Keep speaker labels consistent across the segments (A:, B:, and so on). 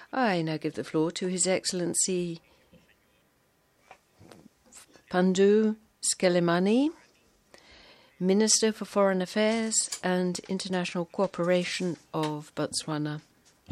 A: I now give the floor to His Excellency Pandu Skelemani, Minister for Foreign Affairs and International Cooperation of Botswana.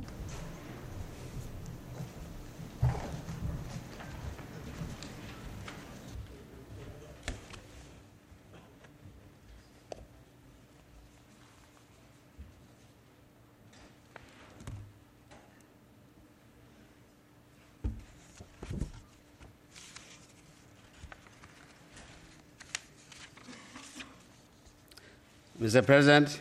B: Mr. President,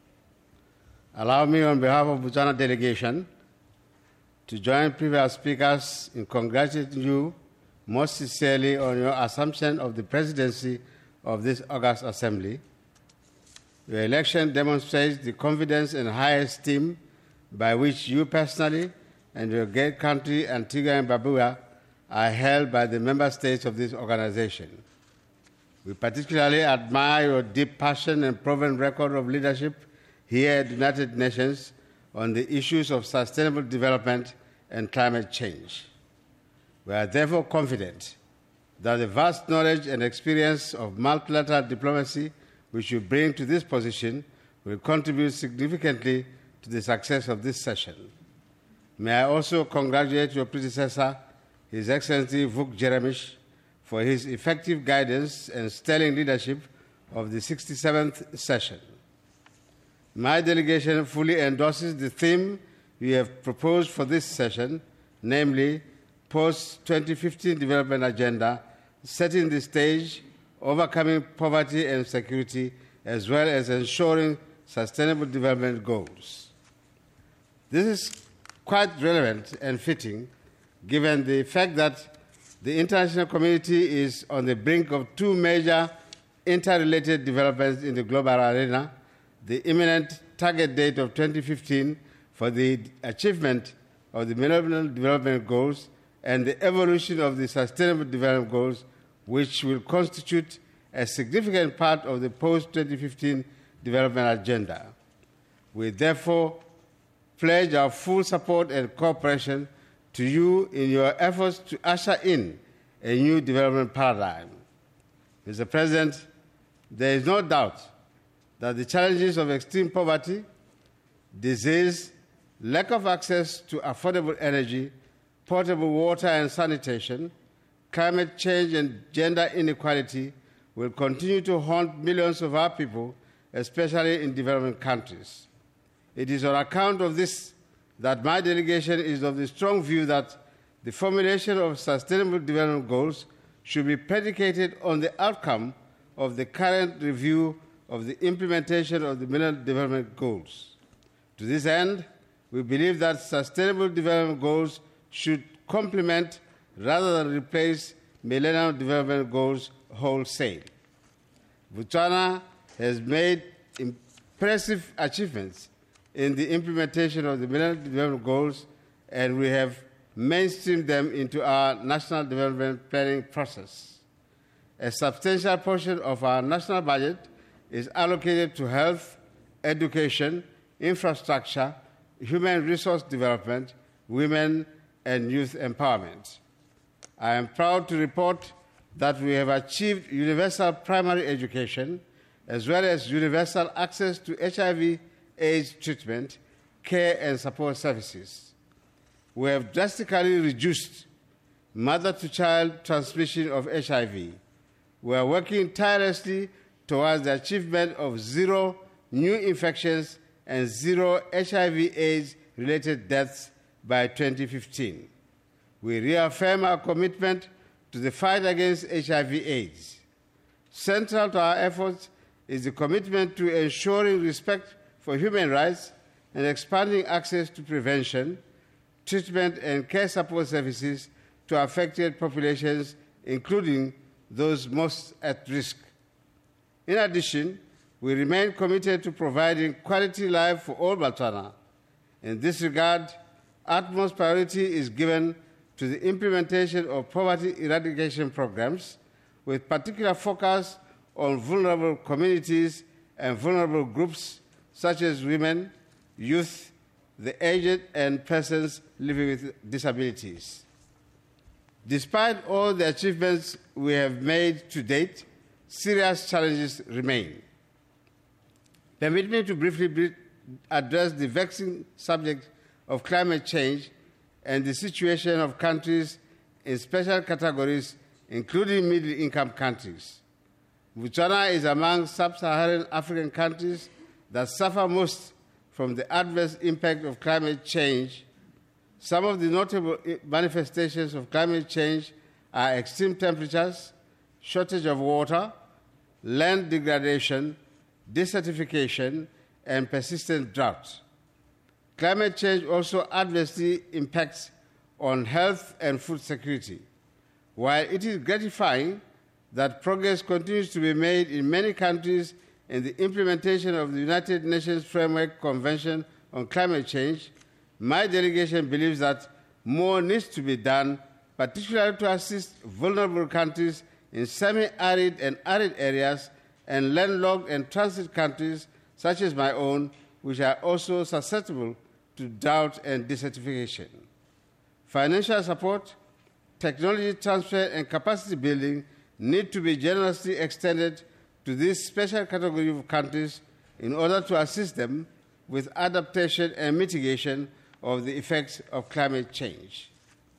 B: allow me on behalf of the Botswana delegation to join previous speakers in congratulating you most sincerely on your assumption of the presidency of this August Assembly. Your election demonstrates the confidence and high esteem by which you personally and your great country, Antigua and Barbuda, are held by the member states of this organization. We particularly admire your deep passion and proven record of leadership here at the United Nations on the issues of sustainable development and climate change. We are therefore confident that the vast knowledge and experience of multilateral diplomacy which you bring to this position will contribute significantly to the success of this session. May I also congratulate your predecessor, His Excellency Vuk Jeremish, for his effective guidance and sterling leadership of the 67th session. My delegation fully endorses the theme we have proposed for this session, namely Post-2015 Development Agenda, setting the stage, overcoming poverty and security, as well as ensuring sustainable development goals. This is quite relevant and fitting, given the fact that the international community is on the brink of two major interrelated developments in the global arena: the imminent target date of 2015 for the achievement of the Millennium Development Goals and the evolution of the Sustainable Development Goals, which will constitute a significant part of the post-2015 development agenda. We therefore pledge our full support and cooperation to you in your efforts to usher in a new development paradigm. Mr. President, there is no doubt that the challenges of extreme poverty, disease, lack of access to affordable energy, potable water and sanitation, climate change and gender inequality will continue to haunt millions of our people, especially in developing countries. It is on account of this that my delegation is of the strong view that the formulation of Sustainable Development Goals should be predicated on the outcome of the current review of the implementation of the Millennium Development Goals. To this end, we believe that Sustainable Development Goals should complement rather than replace Millennium Development Goals wholesale. Botswana has made impressive achievements in the implementation of the Millennium Development Goals, and we have mainstreamed them into our national development planning process. A substantial portion of our national budget is allocated to health, education, infrastructure, human resource development, women and youth empowerment. I am proud to report that we have achieved universal primary education as well as universal access to HIV/AIDS treatment, care and support services. We have drastically reduced mother-to-child transmission of HIV. We are working tirelessly towards the achievement of zero new infections and zero HIV/AIDS-related deaths by 2015. We reaffirm our commitment to the fight against HIV/AIDS. Central to our efforts is the commitment to ensuring respect for human rights and expanding access to prevention, treatment and care support services to affected populations, including those most at risk. In addition, we remain committed to providing quality life for all Botswana. In this regard, utmost priority is given to the implementation of poverty eradication programs, with particular focus on vulnerable communities and vulnerable groups such as women, youth, the aged, and persons living with disabilities. Despite all the achievements we have made to date, serious challenges remain. Permit me to briefly address the vexing subject of climate change and the situation of countries in special categories, including middle-income countries. Botswana is among sub-Saharan African countries that suffer most from the adverse impact of climate change. Some of the notable manifestations of climate change are extreme temperatures, shortage of water, land degradation, desertification, and persistent drought. Climate change also adversely impacts on health and food security. While it is gratifying that progress continues to be made in many countries in the implementation of the United Nations Framework Convention on Climate Change, my delegation believes that more needs to be done, particularly to assist vulnerable countries in semi-arid and arid areas and landlocked and transit countries such as my own, which are also susceptible to drought and desertification. Financial support, technology transfer, and capacity building need to be generously extended to this special category of countries in order to assist them with adaptation and mitigation of the effects of climate change.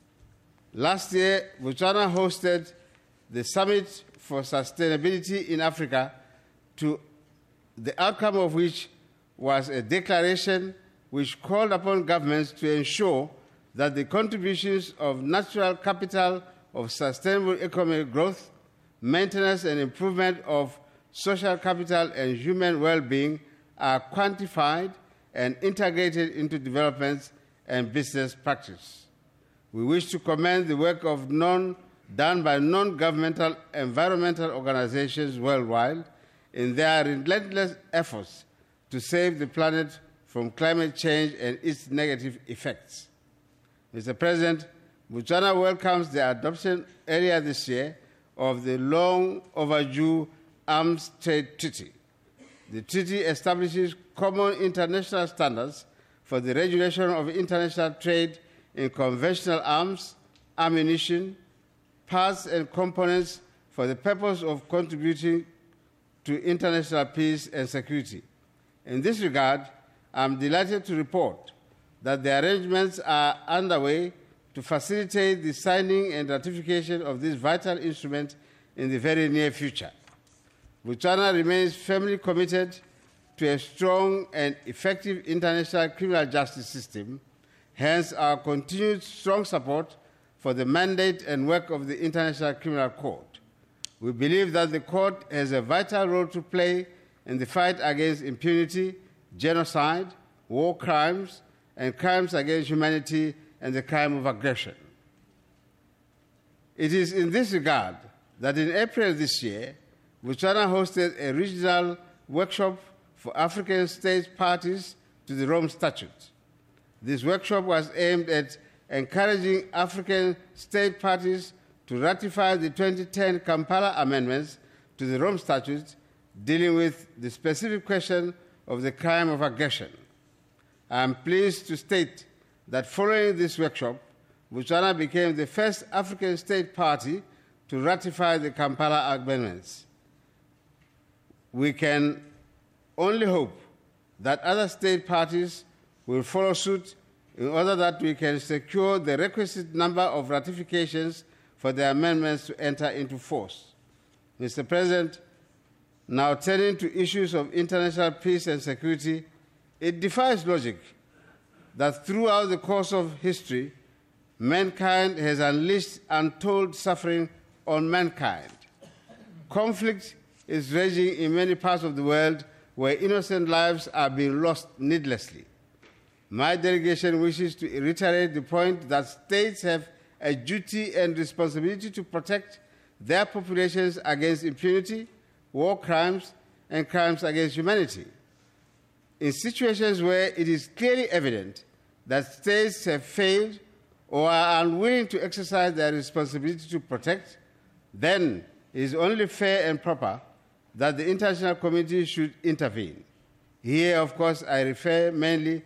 B: Last year, Botswana hosted the Summit for Sustainability in Africa, to the outcome of which was a declaration which called upon governments to ensure that the contributions of natural capital of sustainable economic growth, maintenance and improvement of social capital and human well-being are quantified and integrated into development and business practice. We wish to commend the work done by non-governmental environmental organizations worldwide in their relentless efforts to save the planet from climate change and its negative effects. Mr. President, Botswana welcomes the adoption earlier this year of the long-overdue Arms Trade Treaty. The treaty establishes common international standards for the regulation of international trade in conventional arms, ammunition, parts and components for the purpose of contributing to international peace and security. In this regard, I am delighted to report that the arrangements are underway to facilitate the signing and ratification of this vital instrument in the very near future. Botswana remains firmly committed to a strong and effective international criminal justice system, hence our continued strong support for the mandate and work of the International Criminal Court. We believe that the court has a vital role to play in the fight against impunity, genocide, war crimes, and crimes against humanity and the crime of aggression. It is in this regard that in April this year, Botswana hosted a regional workshop for African state parties to the Rome Statute. This workshop was aimed at encouraging African state parties to ratify the 2010 Kampala amendments to the Rome Statute dealing with the specific question of the crime of aggression. I am pleased to state that following this workshop, Botswana became the first African state party to ratify the Kampala amendments. We can only hope that other state parties will follow suit in order that we can secure the requisite number of ratifications for the amendments to enter into force. Mr. President, now turning to issues of international peace and security, it defies logic that throughout the course of history, mankind has unleashed untold suffering on mankind. Conflict is raging in many parts of the world where innocent lives are being lost needlessly. My delegation wishes to reiterate the point that states have a duty and responsibility to protect their populations against impunity, war crimes, and crimes against humanity. In situations where it is clearly evident that states have failed or are unwilling to exercise their responsibility to protect, then it is only fair and proper that the international community should intervene. Here, of course, I refer mainly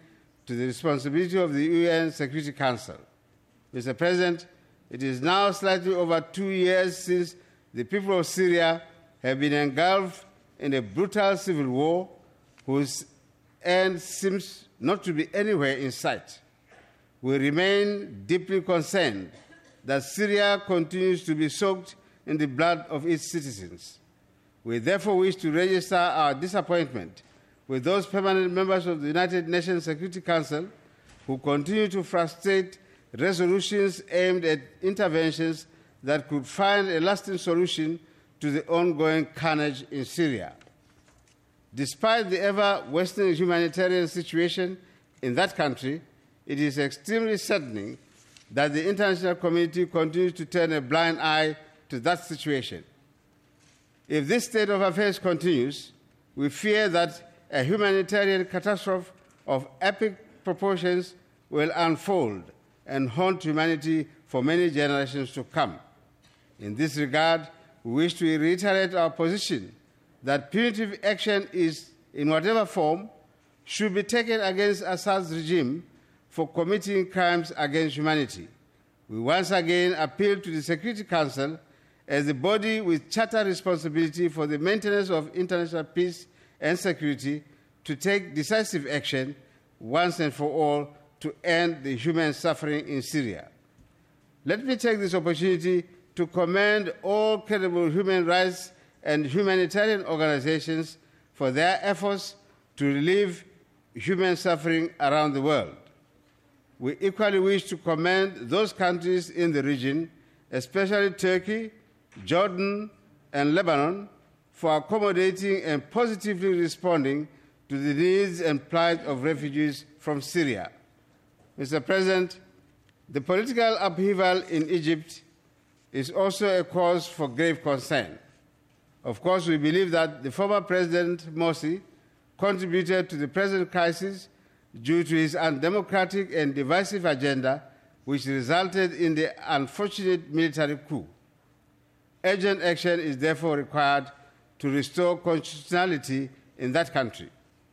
B: to the responsibility of the UN Security Council. Mr. President, it is now slightly over 2 years since the people of Syria have been engulfed in a brutal civil war whose end seems not to be anywhere in sight. We remain deeply concerned that Syria continues to be soaked in the blood of its citizens. We therefore wish to register our disappointment with those permanent members of the United Nations Security Council who continue to frustrate resolutions aimed at interventions that could find a lasting solution to the ongoing carnage in Syria. Despite the ever-worsening humanitarian situation in that country, it is extremely saddening that the international community continues to turn a blind eye to that situation. If this state of affairs continues, we fear that a humanitarian catastrophe of epic proportions will unfold and haunt humanity for many generations to come. In this regard, we wish to reiterate our position that punitive action is, in whatever form, should be taken against Assad's regime for committing crimes against humanity. We once again appeal to the Security Council as the body with charter responsibility for the maintenance of international peace and security to take decisive action once and for all to end the human suffering in Syria. Let me take this opportunity to commend all credible human rights and humanitarian organizations for their efforts to relieve human suffering around the world. We equally wish to commend those countries in the region, especially Turkey, Jordan, and Lebanon, for accommodating and positively responding to the needs and plight of refugees from Syria. Mr. President, the political upheaval in Egypt is also a cause for grave concern. Of course, we believe that the former President Morsi contributed to the present crisis due to his undemocratic and divisive agenda, which resulted in the unfortunate military coup. Urgent action is therefore required to restore constitutionality in that country.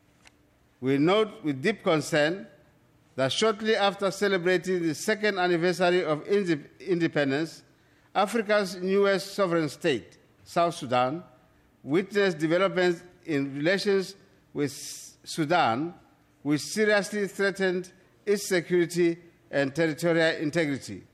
B: We note with deep concern that shortly after celebrating the second anniversary of independence, Africa's newest sovereign state, South Sudan, witnessed developments in relations with Sudan which seriously threatened its security and territorial integrity.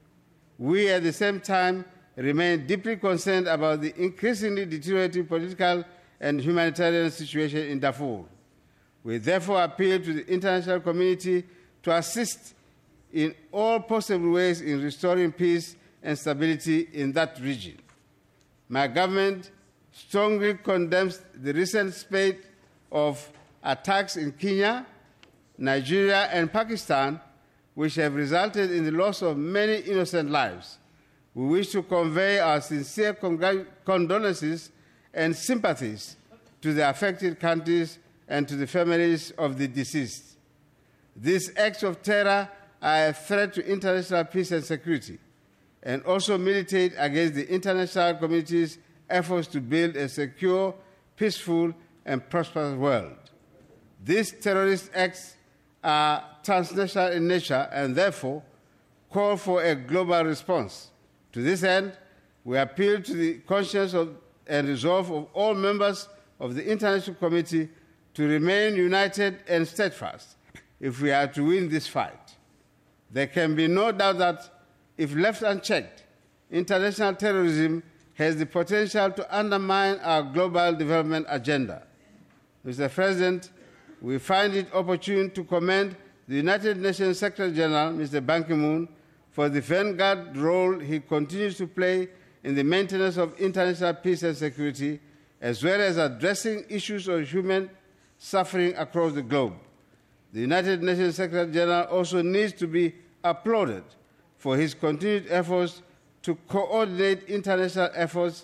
B: We, at the same time, remain deeply concerned about the increasingly deteriorating political and humanitarian situation in Darfur. We therefore appeal to the international community to assist in all possible ways in restoring peace and stability in that region. My government strongly condemns the recent spate of attacks in Kenya, Nigeria, and Pakistan, which have resulted in the loss of many innocent lives. We wish to convey our sincere condolences and sympathies to the affected countries and to the families of the deceased. These acts of terror are a threat to international peace and security, and also militate against the international community's efforts to build a secure, peaceful, and prosperous world. These terrorist acts are transnational in nature and therefore call for a global response. To this end, we appeal to the conscience and resolve of all members of the international community to remain united and steadfast if we are to win this fight. There can be no doubt that if left unchecked, international terrorism has the potential to undermine our global development agenda. Mr. President, we find it opportune to commend the United Nations Secretary General, Mr. Ban Ki-moon, for the vanguard role he continues to play in the maintenance of international peace and security, as well as addressing issues of human suffering across the globe. The United Nations Secretary General also needs to be applauded for his continued efforts to coordinate international efforts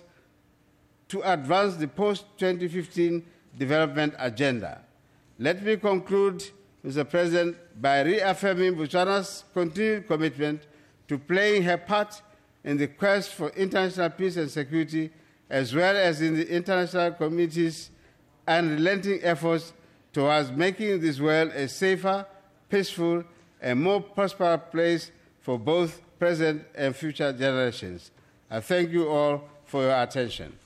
B: to advance the post-2015 development agenda. Let me conclude, Mr. President, by reaffirming Botswana's continued commitment to playing her part in the quest for international peace and security, as well as in the international community's unrelenting efforts towards making this world a safer, peaceful, and more prosperous place for both present and future generations. I thank you all for your attention.